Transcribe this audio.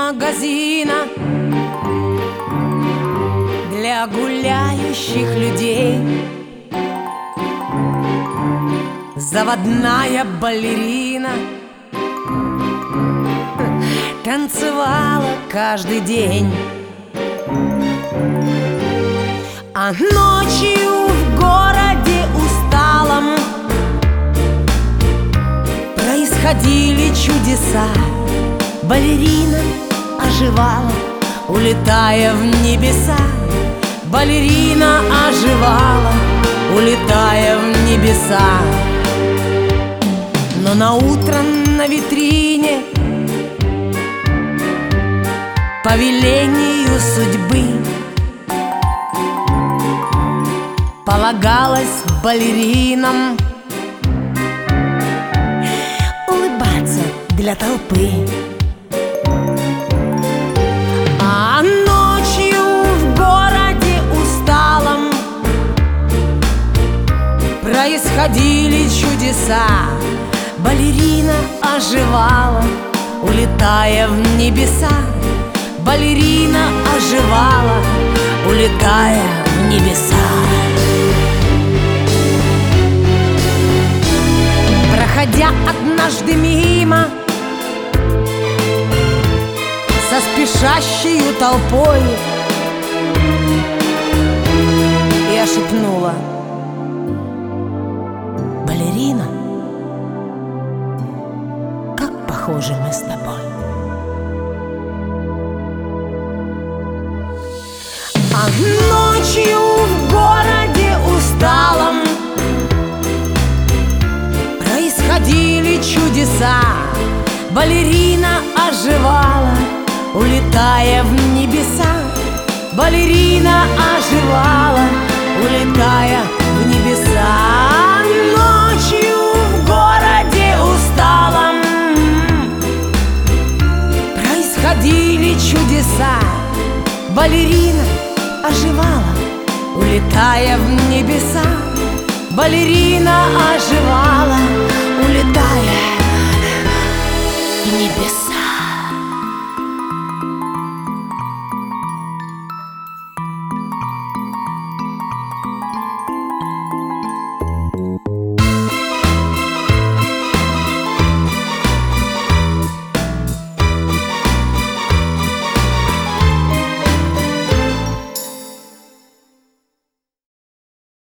магазина для гуляющих людей. Заводная балерина танцевала каждый день. А ночью в городе усталом происходили чудеса. Балерина оживала, улетая в небеса. Балерина оживала, улетая в небеса. Но наутро на витрине по велению судьбы полагалось балеринам улыбаться для толпы. А ночью в городе усталом происходили чудеса. Балерина оживала, улетая в небеса. Балерина оживала, улетая в небеса. Проходя однажды мимо со спешащей толпой, я шепнула: балерина, как похожи мы с тобой. А ночью в городе усталом происходили чудеса. Балерина оживала, улетая в небеса. Балерина оживала, улетая в небеса. Ночью в городе усталом происходили чудеса. Балерина оживала, улетая в небеса. Балерина оживала,